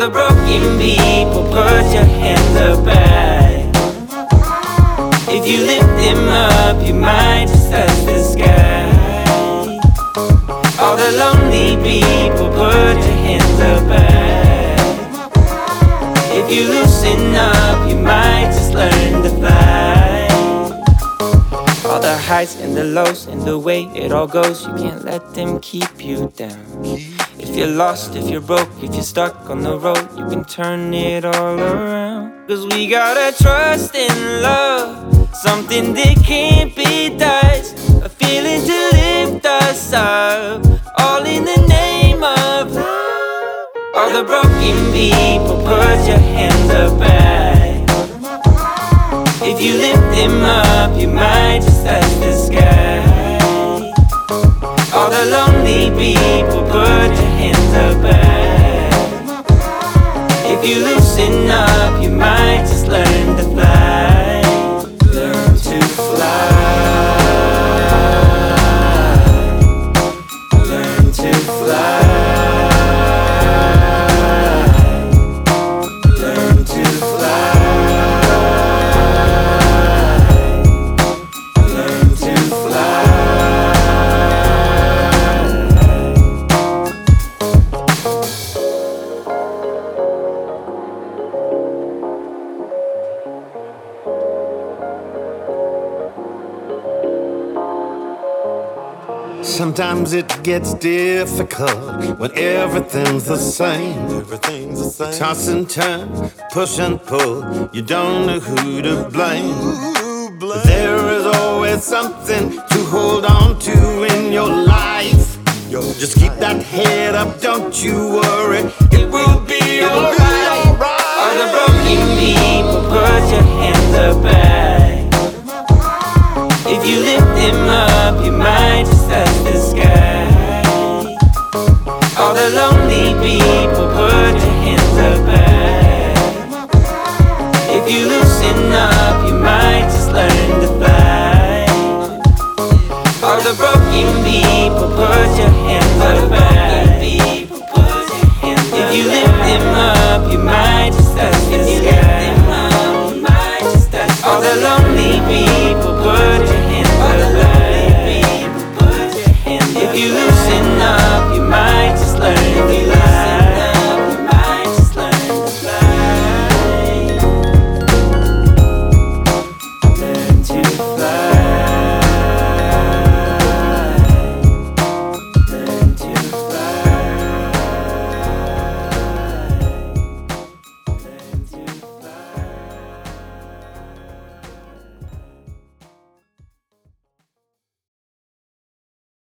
the broken people, put your hands up high. If you lift them up, you might just touch the sky. All the lonely people, put your hands up high. If you loosen up, you might just learn to fly. All the highs and the lows and the way it all goes, you can't let them keep you down. If you're lost, if you're broke, if you're stuck on the road, you can turn it all around. Cause we gotta trust in love, something that can't be touched, a feeling to lift us up, all in the name of love. All the broken people, put your hands up high. If you lift them up, you might just touch the sky. All the lonely people, put your hands up high. If you loosen up, you might just learn to fly. Learn to fly. Learn to fly. Learn to fly. Learn to fly. Sometimes it gets difficult when everything's the same. Toss and turn, push and pull, you don't know who to blame. But there is always something to hold on to in your life. Just keep that head up, don't you worry, it will be alright. All the broken people, put your hands up high. If you lift them up, you might just touch the sky. All the lonely people, put your hands up high. If you loosen up, you might just learn to fly. All the broken people, put your hands up high. If you lift them up, you might just touch the sky. All the lonely people.